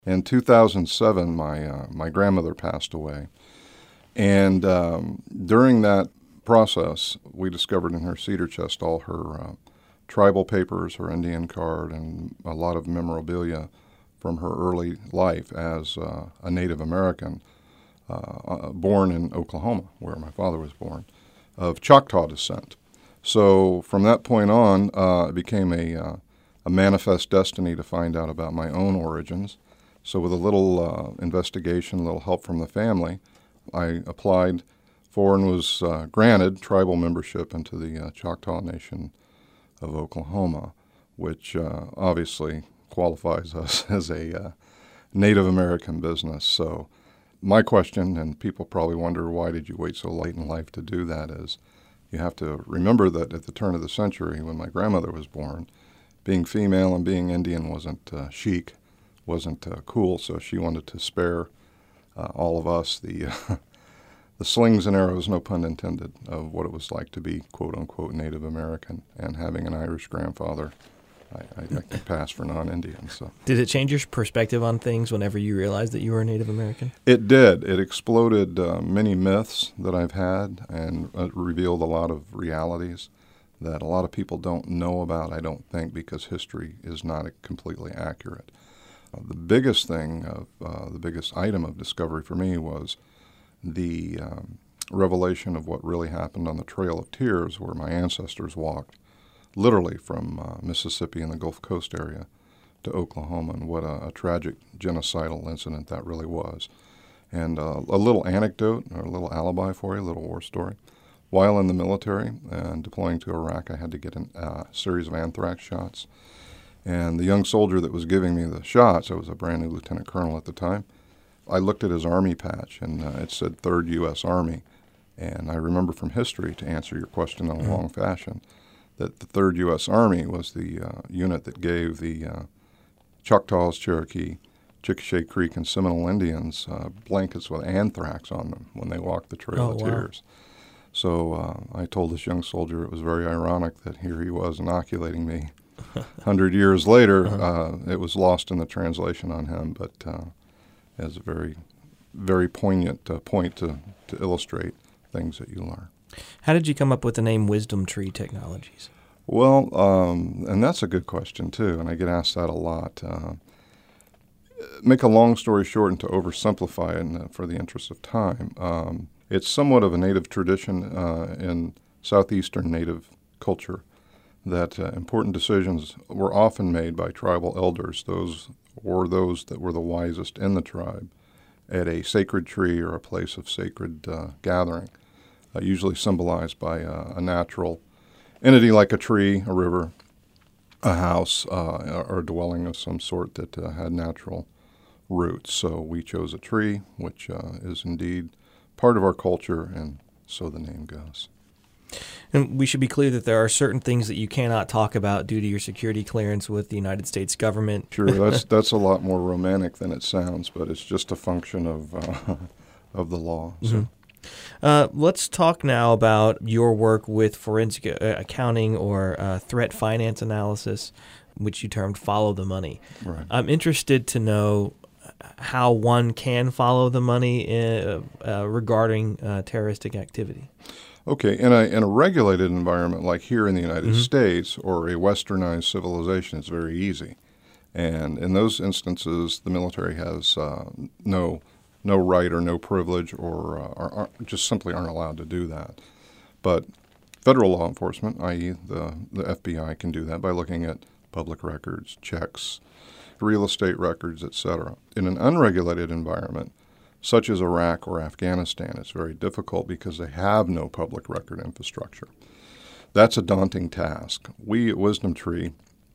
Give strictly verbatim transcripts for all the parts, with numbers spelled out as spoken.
In two thousand seven, my uh, my grandmother passed away, and um, during that process, we discovered in her cedar chest all her uh, tribal papers, her Indian card, and a lot of memorabilia from her early life as uh, a Native American, uh, born in Oklahoma, where my father was born, of Choctaw descent. So from that point on, uh, it became a, uh, a manifest destiny to find out about my own origins. So with a little uh, investigation, a little help from the family, I applied for and was uh, granted tribal membership into the uh, Choctaw Nation of Oklahoma, which uh, obviously qualifies us as a uh, Native American business. So my question, and people probably wonder, why did you wait so late in life to do that, is you have to remember that at the turn of the century, when my grandmother was born, being female and being Indian wasn't uh, chic, wasn't uh, cool, so she wanted to spare uh, all of us the uh, the slings and arrows, no pun intended, of what it was like to be quote-unquote Native American. And having an Irish grandfather, I, I, I can pass for non-Indian. So. Did it change your perspective on things whenever you realized that you were a Native American? It did. It exploded uh, many myths that I've had and uh, revealed a lot of realities that a lot of people don't know about, I don't think, because history is not completely accurate. Uh, the biggest thing, of, uh, the biggest item of discovery for me was the um, revelation of what really happened on the Trail of Tears, where my ancestors walked literally from uh, Mississippi and the Gulf Coast area to Oklahoma, and what a, a tragic genocidal incident that really was. And uh, a little anecdote, or a little alibi for you, a little war story. While in the military and deploying to Iraq, I had to get a uh, series of anthrax shots. And the young soldier that was giving me the shots, I was a brand new lieutenant colonel at the time, I looked at his Army patch, and uh, it said third U S Army. And I remember from history, to answer your question in a long fashion, that the third U S Army was the uh, unit that gave the uh, Choctaws, Cherokee, Chickasha Creek, and Seminole Indians uh, blankets with anthrax on them when they walked the Trail Oh, of wow. Tears. So uh, I told this young soldier it was very ironic that here he was inoculating me. A hundred years later, Uh-huh. uh, it was lost in the translation on him, but uh, as a very, very poignant uh, point to, to illustrate things that you learn. How did you come up with the name Wisdom Tree Technologies? Well, um, and that's a good question, too, and I get asked that a lot. Uh, make a long story short, and to oversimplify it and, uh, for the interest of time, um, it's somewhat of a native tradition uh, in southeastern native culture that uh, important decisions were often made by tribal elders, those or those that were the wisest in the tribe, at a sacred tree or a place of sacred uh, gathering, uh, usually symbolized by uh, a natural entity like a tree, a river, a house, uh, or a dwelling of some sort that uh, had natural roots. So we chose a tree, which uh, is indeed part of our culture, and so the name goes. And we should be clear that there are certain things that you cannot talk about due to your security clearance with the United States government. Sure, that's that's a lot more romantic than it sounds, but it's just a function of uh, of the law. So. Mm-hmm. Uh, let's talk now about your work with forensic uh, accounting or uh, threat finance analysis, which you termed follow the money. Right. I'm interested to know how one can follow the money uh, uh, regarding uh, terroristic activity. Okay, in a in a regulated environment like here in the United Mm-hmm. States or a westernized civilization, it's very easy. And in those instances, the military has uh, no no right or no privilege or, uh, or, or just simply aren't allowed to do that. But federal law enforcement, that is the, the F B I, can do that by looking at public records, checks, real estate records, et cetera. In an unregulated environment, such as Iraq or Afghanistan, it's very difficult because they have no public record infrastructure. That's a daunting task. We at Wisdom Tree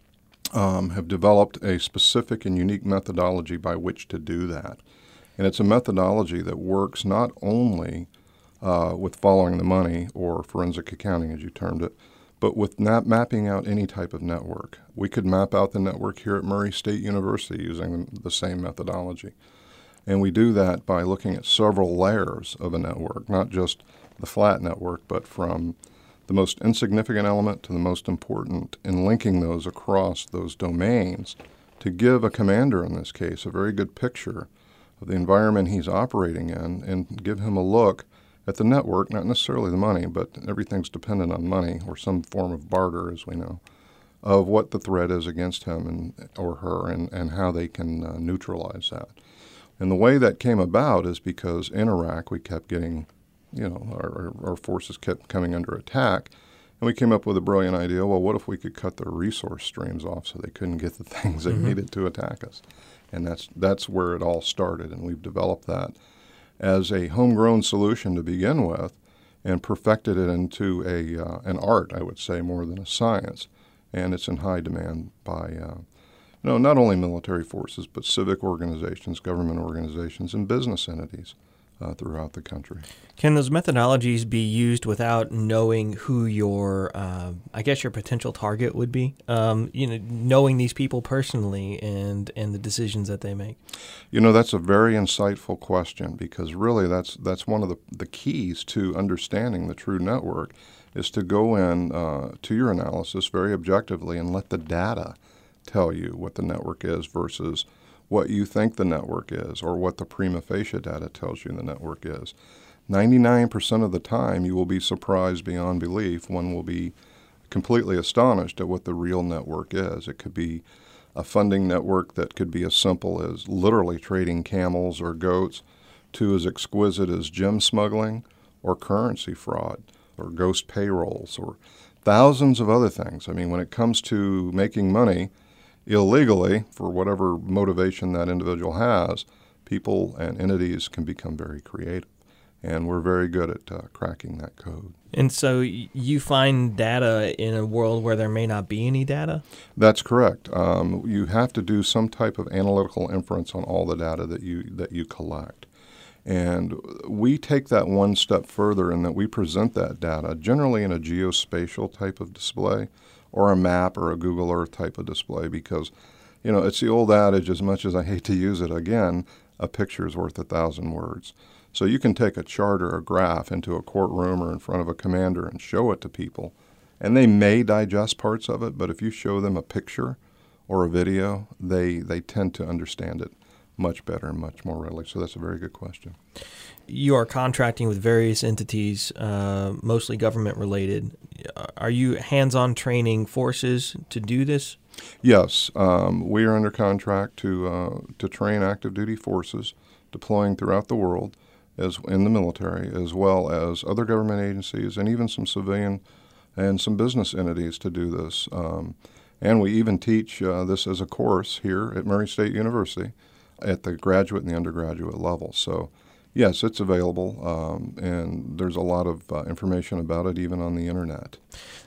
um, have developed a specific and unique methodology by which to do that. And it's a methodology that works not only uh, with following the money, or forensic accounting as you termed it, but with not mapping out any type of network. We could map out the network here at Murray State University using the same methodology. And we do that by looking at several layers of a network, not just the flat network, but from the most insignificant element to the most important, and linking those across those domains to give a commander, in this case, a very good picture of the environment he's operating in and give him a look at the network, not necessarily the money, but everything's dependent on money or some form of barter, as we know, of what the threat is against him and or her and, and how they can uh, neutralize that. And the way that came about is because in Iraq we kept getting, you know, our, our forces kept coming under attack, and we came up with a brilliant idea, well, what if we could cut their resource streams off so they couldn't get the things they mm-hmm. needed to attack us? And that's that's where it all started, and we've developed that as a homegrown solution to begin with and perfected it into a uh, an art, I would say, more than a science. And it's in high demand by uh, you know, not only military forces, but civic organizations, government organizations, and business entities uh, throughout the country. Can those methodologies be used without knowing who your, uh, I guess, your potential target would be? Um, you know, knowing these people personally and and the decisions that they make. You know, that's a very insightful question, because really that's that's one of the, the keys to understanding the true network is to go in uh, to your analysis very objectively and let the data tell you what the network is versus what you think the network is or what the prima facie data tells you the network is. ninety-nine percent of the time you will be surprised beyond belief. One will be completely astonished at what the real network is. It could be a funding network that could be as simple as literally trading camels or goats to as exquisite as gem smuggling or currency fraud or ghost payrolls or thousands of other things. I mean, when it comes to making money illegally for whatever motivation that individual has, people and entities can become very creative. And we're very good at uh, cracking that code. And so you find data in a world where there may not be any data? That's correct. Um, you have to do some type of analytical inference on all the data that you that you collect. And we take that one step further in that we present that data generally in a geospatial type of display or a map or a Google Earth type of display because, you know, it's the old adage, as much as I hate to use it again, a picture is worth a thousand words. So you can take a chart or a graph into a courtroom or in front of a commander and show it to people, and they may digest parts of it, but if you show them a picture or a video, they, they tend to understand it much better and much more readily. So that's a very good question. You are contracting with various entities, uh, mostly government-related. Are you hands-on training forces to do this? Yes. Um, we are under contract to uh, to train active duty forces deploying throughout the world as in the military, as well as other government agencies and even some civilian and some business entities to do this. Um, and we even teach uh, this as a course here at Murray State University at the graduate and the undergraduate level. So, yes, it's available, um, and there's a lot of uh, information about it even on the internet.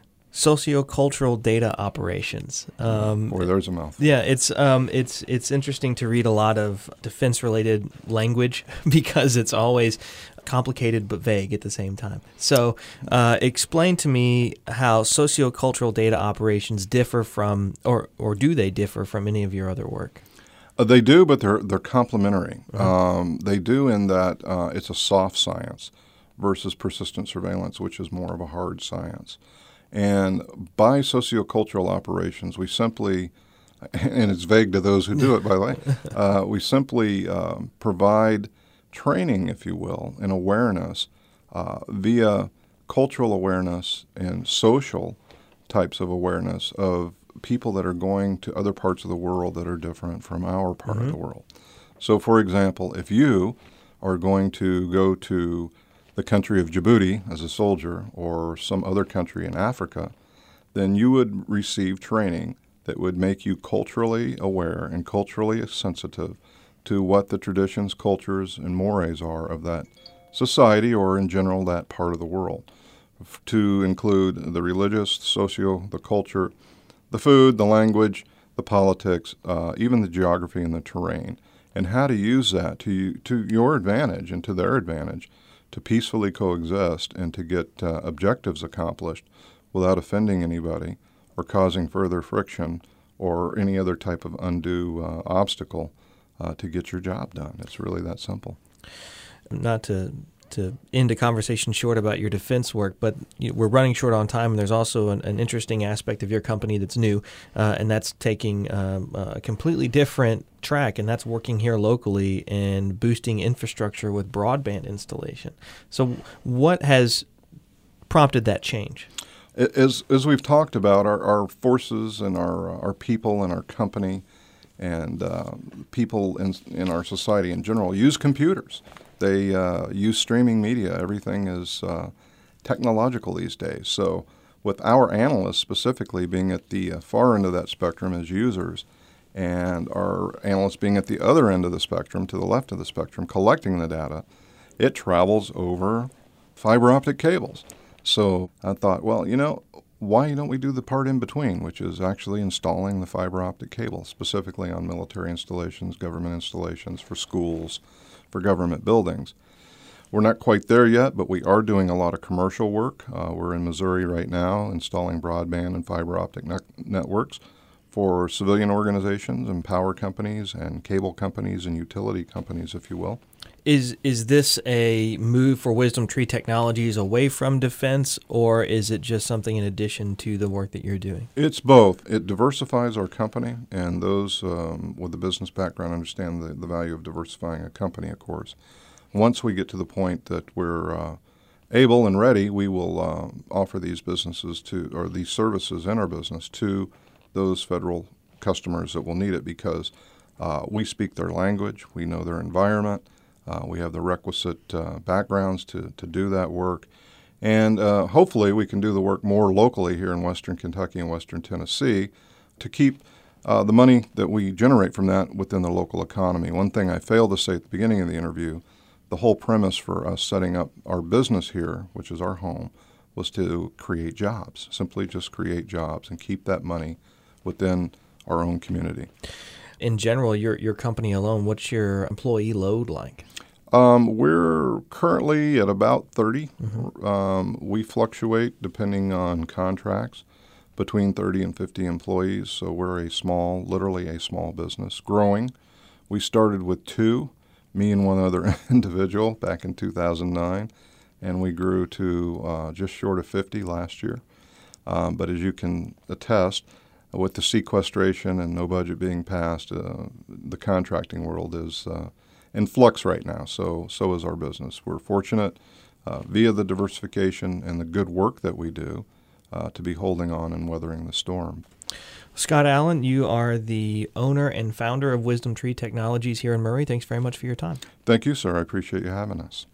Sociocultural data operations. Um, Boy, there's a mouthful. Yeah, it's um, it's it's interesting to read a lot of defense-related language because it's always complicated but vague at the same time. So, uh, explain to me how sociocultural data operations differ from, or or do they differ from any of your other work? Uh, they do, but they're they're complementary. Uh-huh. Um, they do in that uh, it's a soft science versus persistent surveillance, which is more of a hard science. And by sociocultural operations, we simply, and it's vague to those who do it, by the way, uh, we simply um, provide training, if you will, and awareness uh, via cultural awareness and social types of awareness of people that are going to other parts of the world that are different from our part mm-hmm. of the world. So, for example, if you are going to go to the country of Djibouti as a soldier or some other country in Africa, then you would receive training that would make you culturally aware and culturally sensitive to what the traditions, cultures, and mores are of that society or, in general, that part of the world, to include the religious, socio, the culture, the food, the language, the politics, uh, even the geography and the terrain, and how to use that to you, to your advantage and to their advantage to peacefully coexist and to get uh, objectives accomplished without offending anybody or causing further friction or any other type of undue uh, obstacle uh, to get your job done. It's really that simple. Not to to end a conversation short about your defense work, but you know, we're running short on time, and there's also an, an interesting aspect of your company that's new, uh, and that's taking um, a completely different track, and that's working here locally and boosting infrastructure with broadband installation. So what has prompted that change? As, as we've talked about, our, our forces and our, our people and our company and uh, people in, in our society in general use computers. They uh, use streaming media. Everything is uh, technological these days. So with our analysts specifically being at the uh, far end of that spectrum as users, and our analysts being at the other end of the spectrum, to the left of the spectrum, collecting the data, it travels over fiber optic cables. So I thought, well, you know, why don't we do the part in between, which is actually installing the fiber optic cable, specifically on military installations, government installations, for schools, for government buildings. We're not quite there yet, but we are doing a lot of commercial work. Uh, we're in Missouri right now installing broadband and fiber optic ne- networks for civilian organizations and power companies and cable companies and utility companies, if you will. Is is this a move for WisdomTree Technologies away from defense, or is it just something in addition to the work that you're doing? It's both. It diversifies our company, and those um, with a business background understand the, the value of diversifying a company, of course. Once we get to the point that we're uh, able and ready, we will uh, offer these businesses to, or these services in our business to those federal customers that will need it, because uh, we speak their language, we know their environment, uh, we have the requisite uh, backgrounds to, to do that work, and uh, hopefully we can do the work more locally here in Western Kentucky and Western Tennessee to keep uh, the money that we generate from that within the local economy. One thing I failed to say at the beginning of the interview, the whole premise for us setting up our business here, which is our home, was to create jobs, simply just create jobs and keep that money within our own community. In general, your your company alone, what's your employee load like? Um, we're currently at about thirty. Mm-hmm. Um, we fluctuate depending on contracts between thirty and fifty employees, so we're a small, literally a small business, growing. We started with two, me and one other individual back in two thousand nine, and we grew to uh, just short of fifty last year. Um, but as you can attest, with the sequestration and no budget being passed, uh, the contracting world is uh, in flux right now. So so is our business. We're fortunate uh, via the diversification and the good work that we do uh, to be holding on and weathering the storm. Scott Allen, you are the owner and founder of WisdomTree Technologies here in Murray. Thanks very much for your time. Thank you, sir. I appreciate you having us.